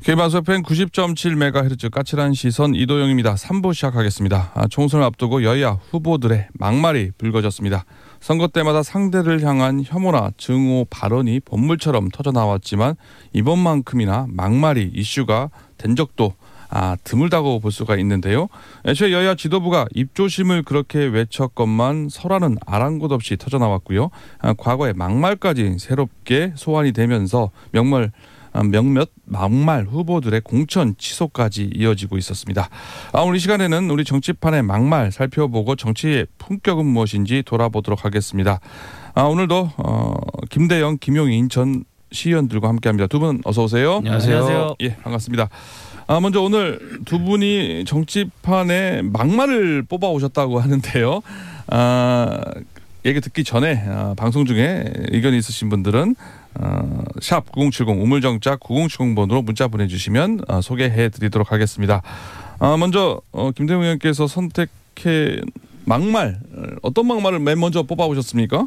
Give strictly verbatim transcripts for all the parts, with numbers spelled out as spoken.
케이비에스 에프엠 구십 점 칠 메가헤르츠 까칠한 시선 이도영입니다. 삼 부 시작하겠습니다. 아, 총선을 앞두고 여야 후보들의 막말이 불거졌습니다. 선거 때마다 상대를 향한 혐오나 증오 발언이 본물처럼 터져나왔지만 이번만큼이나 막말이 이슈가 된 적도 아, 드물다고 볼 수가 있는데요. 애초에 여야 지도부가 입조심을 그렇게 외쳤건만 설화는 아랑곳 없이 터져나왔고요. 아, 과거에 막말까지 새롭게 소환이 되면서 명말 몇몇 막말 후보들의 공천 취소까지 이어지고 있었습니다. 아, 오늘 이 시간에는 우리 정치판의 막말 살펴보고 정치의 품격은 무엇인지 돌아보도록 하겠습니다. 아, 오늘도 어, 김대영, 김용인 전 시의원들과 함께합니다. 두 분 어서 오세요. 안녕하세요. 예, 반갑습니다. 아, 먼저 오늘 두 분이 정치판에 막말을 뽑아오셨다고 하는데요. 아, 얘기 듣기 전에 아, 방송 중에 의견이 있으신 분들은 어, 샵 구공칠공 우물정자 구공칠공 번으로 문자 보내주시면 어, 소개해드리도록 하겠습니다. 아, 먼저 어, 김대웅 의원께서 선택해 막말 어떤 막말을 맨 먼저 뽑아오셨습니까?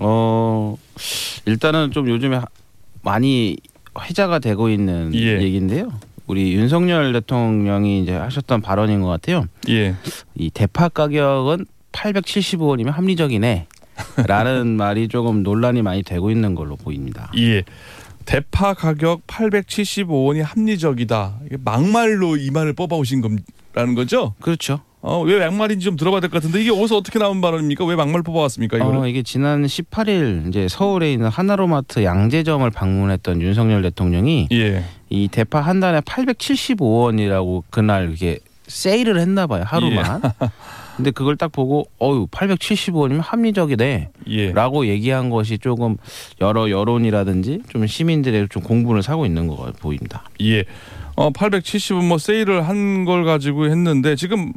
어 일단은 좀 요즘에 많이 회자가 되고 있는 예. 얘기인데요. 우리 윤석열 대통령이 이제 하셨던 발언인 것 같아요. 예. 이 대파 가격은 팔백칠십오 원이면 합리적이네. 라는 말이 조금 논란이 많이 되고 있는 걸로 보입니다. 예. 대파 가격 팔백칠십오 원이 합리적이다. 이게 막말로 이 말을 뽑아오신 거라는 거죠? 그렇죠. 어, 왜 막말인지 좀 들어봐야 될 것 같은데 이게 어디서 어떻게 나온 발언입니까? 왜 막말 뽑아왔습니까? 이거를? 어, 이게 지난 십팔 일 이제 서울에 있는 하나로마트 양재점을 방문했던 윤석열 대통령이 예. 이 대파 한 단에 팔백칠십오 원이라고 그날 이게 세일을 했나 봐요. 하루만. 예. 근데 그걸 딱 보고 어유 팔백칠십오 원이면 합리적이네 예. 라고 얘기한 것이 조금 여러 여론이라든지 좀 시민들의 좀 공분을 사고 있는 것 보입니다. 예. 어, 팔백칠십 원 뭐 세일을 한 걸 가지고 했는데 지금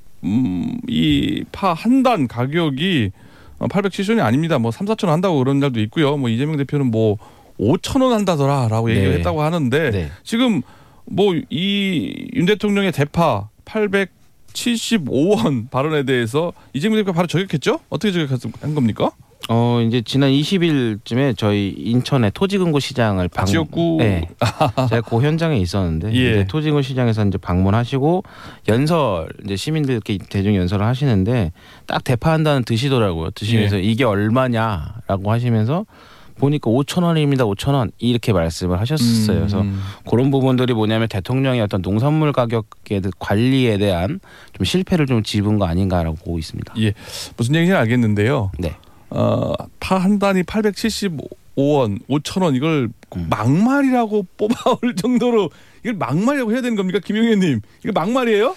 음, 이 파 한 단 가격이 팔백칠십 원이 아닙니다. 뭐 삼, 사천 원 한다고 그런 날도 있고요. 뭐 이재명 대표는 뭐 오천 원 한다더라라고 네. 얘기를 했다고 하는데 네. 지금 뭐 이 윤 대통령의 대파 팔백칠십오 원 발언에 대해서 이재명 대표가 바로 저격했죠? 어떻게 저격한 겁니까? 어 이제 지난 이십 일쯤에 저희 인천의 토지금고 시장을 방... 아, 지역구 네. 제가 그 현장에 있었는데 예. 이제 토지금고 시장에서 이제 방문하시고 연설 이제 시민들께 대중 연설을 하시는데 딱 대파 한 단은 드시더라고요. 드시면서 예. 이게 얼마냐라고 하시면서 보니까 오천 원입니다. 오천 원 이렇게 말씀을 하셨어요. 음. 그래서 그런 부분들이 뭐냐면 대통령의 어떤 농산물 가격의 관리에 대한 좀 실패를 좀 짚은 거 아닌가라고 보고 있습니다. 예, 무슨 얘기인지 알겠는데요. 네. 어, 파 한 단이 팔백칠십오 원, 오천 원 이걸 음. 막말이라고 뽑아올 정도로 이걸 막말이라고 해야 되는 겁니까, 김용현님? 이거 막말이에요?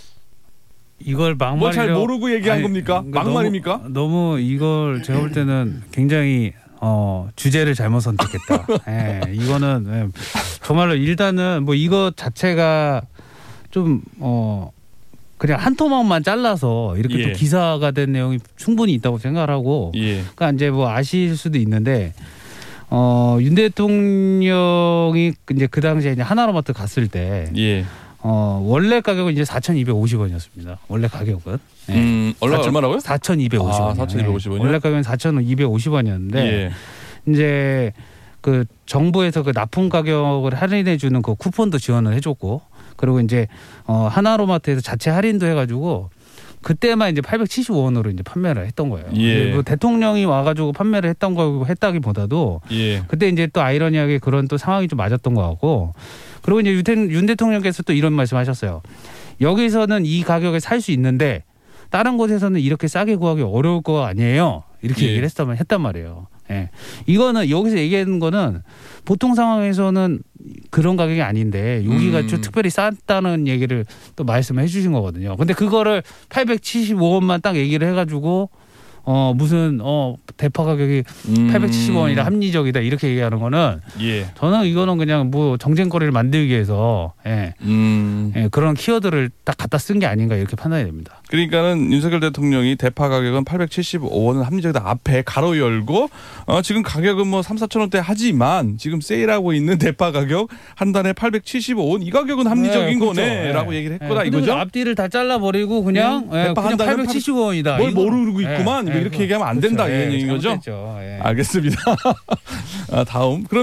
이걸 막말이라고 뭐 잘 모르고 얘기한 아니, 겁니까? 그러니까 막말입니까? 너무, 너무 이걸 제가 볼 때는 굉장히 어, 주제를 잘못 선택했다. 예, 이거는 예, 정말로 일단은 뭐 이거 자체가 좀 어. 그냥 한 토막만 잘라서 이렇게 예. 또 기사가 된 내용이 충분히 있다고 생각을 하고, 예. 그러니까 이제 뭐 아실 수도 있는데, 어, 윤 대통령이 이제 그 당시에 이제 하나로마트 갔을 때, 예. 어, 원래 가격은 이제 사천이백오십 원이었습니다. 원래 가격은. 네. 음, 얼마, 사천, 얼마라고요? 사천이백오십 원. 아, 사천이백오십 원이요? 원래 가격은 사천이백오십 원이었는데, 예. 이제 그 정부에서 그 납품 가격을 할인해 주는 그 쿠폰도 지원을 해줬고, 그리고 이제 어 하나로마트에서 자체 할인도 해가지고 그때만 이제 팔백칠십오 원으로 이제 판매를 했던 거예요. 예. 그 대통령이 와가지고 판매를 했던 거 했다기보다도 예. 그때 이제 또 아이러니하게 그런 또 상황이 좀 맞았던 것 같고, 그리고 이제 윤 대통령께서 또 이런 말씀하셨어요. 여기서는 이 가격에 살 수 있는데 다른 곳에서는 이렇게 싸게 구하기 어려울 거 아니에요. 이렇게 예. 얘기를 했단, 했단 말이에요. 예. 이거는 여기서 얘기하는 거는 보통 상황에서는 그런 가격이 아닌데 여기가 음. 좀 특별히 쌌다는 얘기를 또 말씀해 주신 거거든요. 근데 그거를 팔백칠십오 원만 딱 얘기를 해가지고 어 무슨 어 대파 가격이 음. 팔백칠십오 원이라 합리적이다 이렇게 얘기하는 거는 예. 저는 이거는 그냥 뭐 정쟁거리를 만들기 위해서 예. 음. 예, 그런 키워드를 딱 갖다 쓴 게 아닌가 이렇게 판단이 됩니다. 그러니까는 윤석열 대통령이 대파 가격은 팔백칠십오 원은 합리적이다 앞에 가로 열고 어, 지금 가격은 뭐 삼, 사천 원대 하지만 지금 세일하고 있는 대파 가격 한 단에 팔백칠십오 원 이 가격은 합리적인 네, 그렇죠. 거네라고 네. 얘기를 했구나 네. 이거죠? 앞뒤를 다 잘라버리고 그냥, 네. 예, 대파 그냥 한 단에 팔백칠십오 원이다. 뭘 이거. 모르고 있구만 네. 뭐 이렇게 네. 얘기하면 안 된다 그렇죠. 이런 네. 얘기인 거죠? 예. 알겠습니다. 아, 다음 그러면은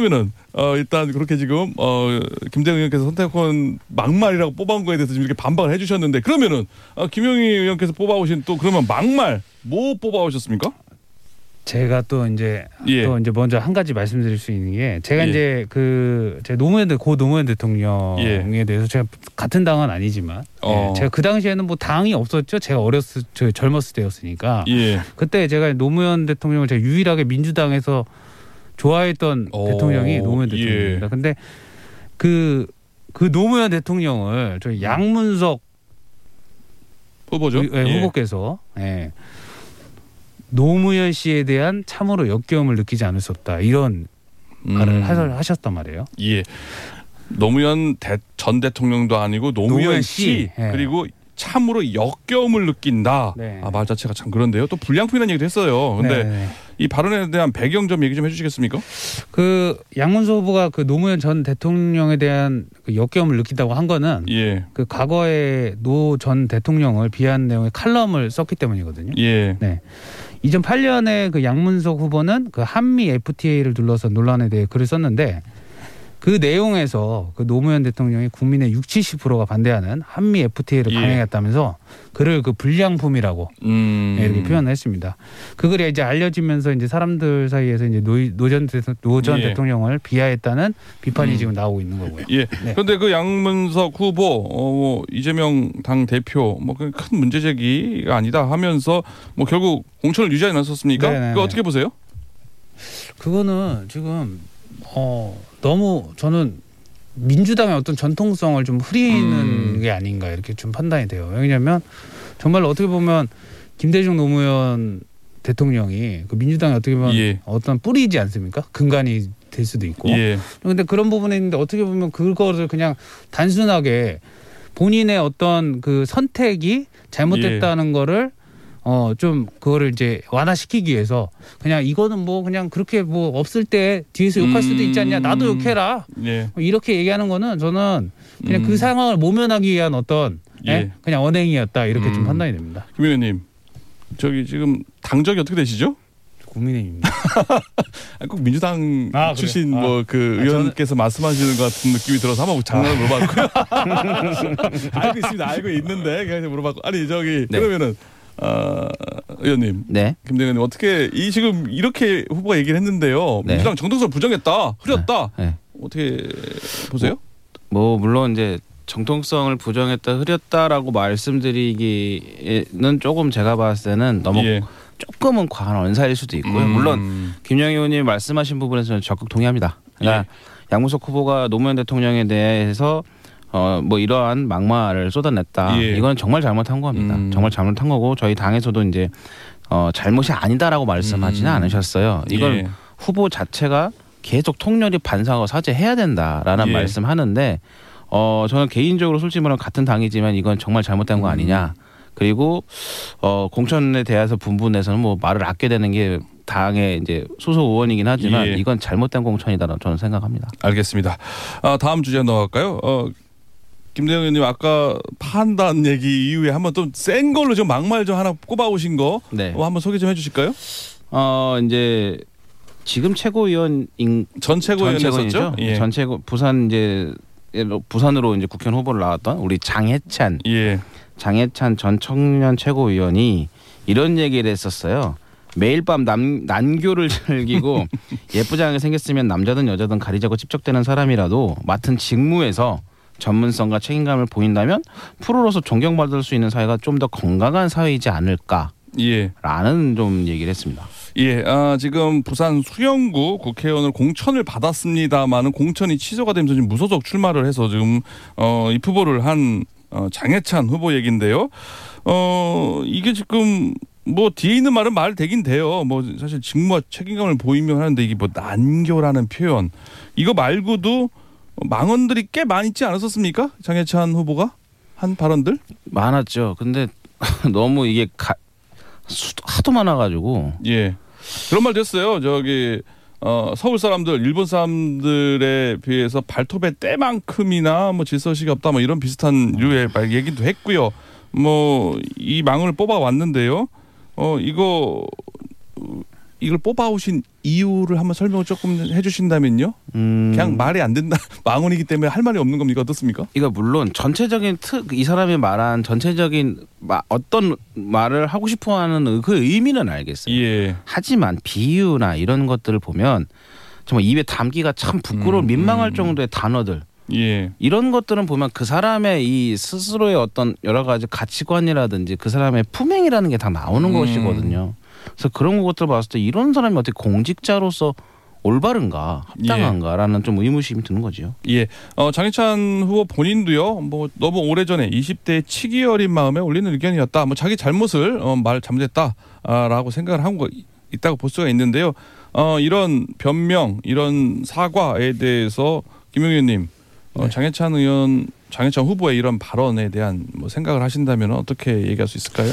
어, 일단 그렇게 지금 어, 김대중 의원께서 선택권 막말이라고 뽑아온 거에 대해서 지금 이렇게 반박을 해주셨는데 그러면은 어, 김영희 의원께서 뽑아오신 또 그러면 막말 뭐 뽑아오셨습니까? 제가 또 이제 예. 또 이제 먼저 한 가지 말씀드릴 수 있는 게 제가 예. 이제 그 제 노무현 고 노무현 대통령에 예. 대해서 제가 같은 당은 아니지만 어. 예, 제가 그 당시에는 뭐 당이 없었죠. 제가 어렸을 저 젊었을 때였으니까 예. 그때 제가 노무현 대통령을 제가 유일하게 민주당에서 좋아했던 오. 대통령이 노무현 예. 대통령입니다. 근데 그 그 노무현 대통령을 저희 양문석 후보죠. 의- 예, 예. 후보께서 예. 노무현 씨에 대한 참으로 역겨움을 느끼지 않을 수 없다 이런 말을 음. 하- 하셨단 말이에요. 예. 노무현 대, 전 대통령도 아니고 노무현, 노무현 씨, 씨. 예. 그리고 참으로 역겨움을 느낀다. 네. 아, 말 자체가 참 그런데요. 또 불량품이라는 얘기도 했어요. 근데 네. 이 발언에 대한 배경 좀 얘기 좀 해주시겠습니까? 그 양문석 후보가 그 노무현 전 대통령에 대한 그 역겨움을 느낀다고 한 거는 예, 그 과거에 노 전 대통령을 비하하는 내용의 칼럼을 썼기 때문이거든요. 예, 네. 이천팔 년에 그 양문석 후보는 그 한미 에프티에이를 둘러싼 논란에 대해 글을 썼는데 그 내용에서 그 노무현 대통령이 국민의 육십, 칠십 퍼센트가 반대하는 한미 에프티에이를 예. 강행했다면서 그를 그 불량품이라고 음, 네, 이렇게 표현을 했습니다. 그 글이 이제 알려지면서 이제 사람들 사이에서 이제 노전 노전 예. 대통령을 비하했다는 비판이 음. 지금 나오고 있는 거고요. 예. 네. 그런데 그 양문석 후보, 어, 뭐 이재명 당 대표, 뭐 큰 문제 제기가 아니다 하면서 뭐 결국 공천을 유지하지 않았었습니까? 네네네. 그거 어떻게 보세요? 그거는 지금 어, 너무 저는 민주당의 어떤 전통성을 좀 흐리는 음. 게 아닌가 이렇게 좀 판단이 돼요. 왜냐하면 정말 어떻게 보면 김대중 노무현 대통령이 그 민주당이 어떻게 보면 예. 어떤 뿌리지 않습니까? 근간이 될 수도 있고. 예, 그런데 그런 부분에 있는데 어떻게 보면 그거를 그냥 단순하게 본인의 어떤 그 선택이 잘못됐다는 거를 어 좀 그거를 이제 완화시키기 위해서 그냥 이거는 뭐 그냥 그렇게 뭐 없을 때 뒤에서 욕할 수도 있지 않냐, 나도 욕해라 예, 뭐 이렇게 얘기하는 거는 저는 그냥 음. 그 상황을 모면하기 위한 어떤 예. 예? 그냥 언행이었다 이렇게 음. 좀 판단이 됩니다. 김 의원님, 저기 지금 당적이 어떻게 되시죠? 국민의힘입니다. 아니, 꼭 민주당 아, 그래요? 출신 아. 뭐 그 아, 의원께서 말씀하시는 것 같은 느낌이 들어서 한번 장난을 물어봤고요. 알고 있습니다. 알고 있는데 그냥 물어봤고 아니 저기 네. 그러면은 어, 의원님 네. 김대중 의원님 어떻게 이 지금 이렇게 후보가 얘기를 했는데요. 네. 민주당 정통성을 부정했다, 흐렸다. 네. 어떻게 보세요? 뭐 물론 이제 정통성을 부정했다, 흐렸다라고 말씀드리기는 조금 제가 봤을 때는 너무 예. 조금은 과한 언사일 수도 있고요. 음. 물론 김영희 의원님 말씀하신 부분에서는 적극 동의합니다. 그러니까 양문석 후보가 노무현 대통령에 대해서 어 뭐 이러한 막말을 쏟아냈다. 예. 이건 정말 잘못한 겁니다. 음. 정말 잘못한 거고 저희 당에서도 이제 어 잘못이 아니다라고 말씀하지는 음. 않으셨어요. 이걸 예. 후보 자체가 계속 통렬히 반성하고 사죄해야 된다라는 예. 말씀하는데 어 저는 개인적으로 솔직히 말하면 같은 당이지만 이건 정말 잘못된 거 아니냐. 그리고 어 공천에 대해서 분분해서는 뭐 말을 아껴야 되는 게 당의 이제 소속 의원이긴 하지만 예. 이건 잘못된 공천이다라고 저는 생각합니다. 알겠습니다. 아, 다음 주제 넘어갈까요? 어, 김대중 의원님 아까 판단 얘기 이후에 한번 좀 센 걸로 좀 막말 좀 하나 꼽아오신 거 네. 어, 한번 소개 좀 해주실까요? 어 이제 지금 최고위원인 전 전 최고위원이었었죠? 최고위원이죠. 예. 전 최고 부산 이제 부산으로 이제 국회의원 후보를 나왔던 우리 장해찬 예. 장해찬 전 청년 최고위원이 이런 얘기를 했었어요. 매일 밤 남, 난교를 즐기고 예쁘장하게 생겼으면 남자든 여자든 가리자고 찝적대는 사람이라도 맡은 직무에서 전문성과 책임감을 보인다면 프로로서 존경받을 수 있는 사회가 좀 더 건강한 사회이지 않을까라는 예. 좀 얘기를 했습니다. 예. 아, 지금 부산 수영구 국회의원을 공천을 받았습니다만은 공천이 취소가 되면서 지금 무소속 출마를 해서 지금 어, 이 후보를 한 어, 장해찬 후보 얘기인데요. 어, 이게 지금 뭐 뒤에 있는 말은 말 되긴 돼요. 뭐 사실 직무와 책임감을 보이면 하는데 이게 뭐 난교라는 표현 이거 말고도 망언들이 꽤 많이 있지 않았었습니까? 장해찬 후보가 한 발언들? 많았죠. 근데 너무 이게 가, 수, 하도 많아가지고 예. 그런 말도 했어요. 저기 어, 서울 사람들, 일본 사람들에 비해서 발톱의 때만큼이나 뭐 질서시가 없다, 뭐 이런 비슷한 류의 말 얘기도 했고요. 뭐 이 망을 뽑아 왔는데요. 어 이거 이걸 뽑아오신 이유를 한번 설명을 조금 해주신다면요. 음, 그냥 말이 안 된다. 망언이기 때문에 할 말이 없는 겁니까? 어떻습니까? 이거 물론 전체적인 특, 이 사람이 말한 전체적인 마, 어떤 말을 하고 싶어하는 그 의미는 알겠어요. 예. 하지만 비유나 이런 것들을 보면 정말 입에 담기가 참 부끄러운 음, 민망할 음. 정도의 단어들. 예. 이런 것들은 보면 그 사람의 이 스스로의 어떤 여러 가지 가치관이라든지 그 사람의 품행이라는 게 다 나오는 음. 것이거든요. 그래서 그런 것들 봤을 때 이런 사람이 어떻게 공직자로서 올바른가 합당한가라는 좀 의무심이 드는 거죠. 예. 어, 장희찬 후보 본인도요. 뭐 너무 오래전에 이십 대의 치기 어린 마음에 올리는 의견이었다. 뭐 자기 잘못을 어, 말 잘못했다라고 생각을 한 거 있다고 볼 수가 있는데요. 어, 이런 변명, 이런 사과에 대해서 김용희 의원님, 어, 네. 장희찬 의원, 장희찬 후보의 이런 발언에 대한 뭐 생각을 하신다면 어떻게 얘기할 수 있을까요?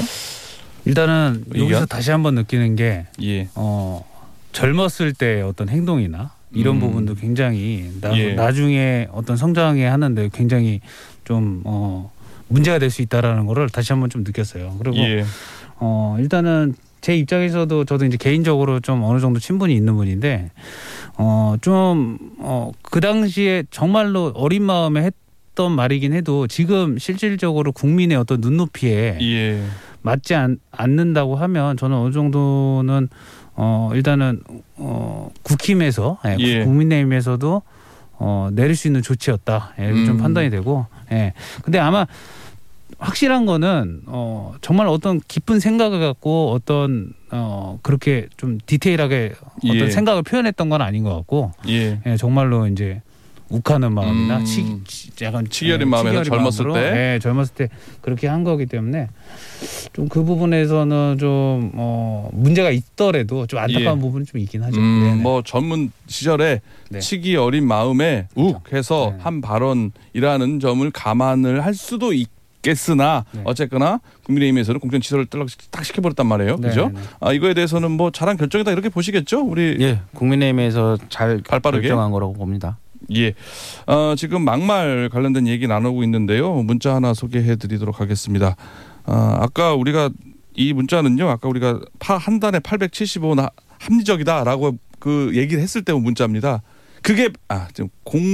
일단은 의견? 여기서 다시 한번 느끼는 게 예. 어, 젊었을 때 어떤 행동이나 이런 음. 부분도 굉장히 나, 예. 나중에 어떤 성장에 하는데 굉장히 좀 어, 문제가 될 수 있다라는 거를 다시 한번 좀 느꼈어요. 그리고 예. 어, 일단은 제 입장에서도 저도 이제 개인적으로 좀 어느 정도 친분이 있는 분인데 어, 좀 어, 그 당시에 정말로 어린 마음에 했던 말이긴 해도 지금 실질적으로 국민의 어떤 눈높이에 예. 맞지 않, 않는다고 하면 저는 어느 정도는 어 일단은 어 국힘에서 예, 예. 국민의힘에서도 어 내릴 수 있는 조치였다. 예, 이렇게 좀 음. 판단이 되고. 예. 근데 아마 확실한 거는 어 정말 어떤 깊은 생각을 갖고 어떤 어 그렇게 좀 디테일하게 어떤 예. 생각을 표현했던 건 아닌 것 같고. 예. 예, 정말로 이제 욱하는 마음이나 음. 치, 치- 약간 치기 어린 예, 마음에서 치기 어린 젊었을 마음으로, 때? 예, 젊었을 때 그렇게 한 거기 때문에 좀 그 부분에서는 좀 어, 문제가 있더라도 좀 안타까운 예. 부분이 좀 있긴 하죠. 음, 네네. 뭐 전문 시절에 네. 치기 어린 마음에 그렇죠. 욱해서 네. 한 발언이라는 점을 감안을 할 수도 있겠으나 네. 어쨌거나 국민의힘에서는 공천 취소를 딱 시켜버렸단 말이에요. 네, 그죠? 네, 네. 아, 이거에 대해서는 뭐 잘한 결정이다 이렇게 보시겠죠? 우리 예, 국민의힘에서 잘 발 빠르게? 결정한 거라고 봅니다. 예. 어, 지금 막말 관련된 얘기 나누고 있는데요. 문자 하나 소개해 드리도록 하겠습니다. 아, 아까 우리가 이 문자는요. 아까 우리가 파 한 단에 팔백칠십오 원 합리적이다라고 그 얘기를 했을 때 문자입니다. 그게 아, 지금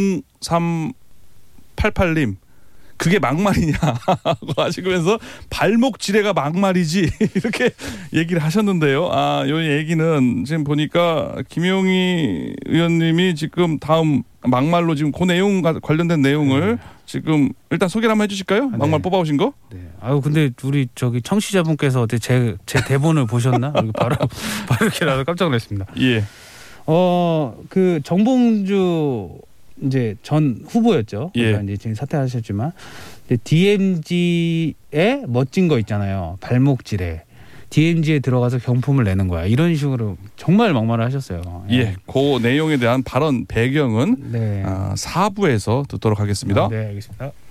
공삼팔팔 님 그게 막말이냐고 하시면서 발목 지뢰가 막말이지 이렇게 얘기를 하셨는데요. 아, 이 얘기는 지금 보니까 김용희 의원님이 지금 다음 막말로 지금 그 내용 관련된 내용을 네. 지금 일단 소개를 한번 해주실까요? 아, 막말 네. 뽑아오신 거? 네. 아유 근데 우리 저기 청취자분께서 어떻게 제, 제 대본을 보셨나? 이렇게 바로 바로 이렇게 나서 깜짝 놀랐습니다. 예. 어 그 정봉주 이제 전 후보였죠. 예. 그러니까 이제 지금 사퇴하셨지만 디엠지에 멋진 거 있잖아요. 발목질에 디엠지에 들어가서 경품을 내는 거야. 이런 식으로 정말 막말을 하셨어요. 예. 그 내용에 대한 발언 배경은 네. 아, 사 부에서 듣도록 하겠습니다. 아, 네, 알겠습니다.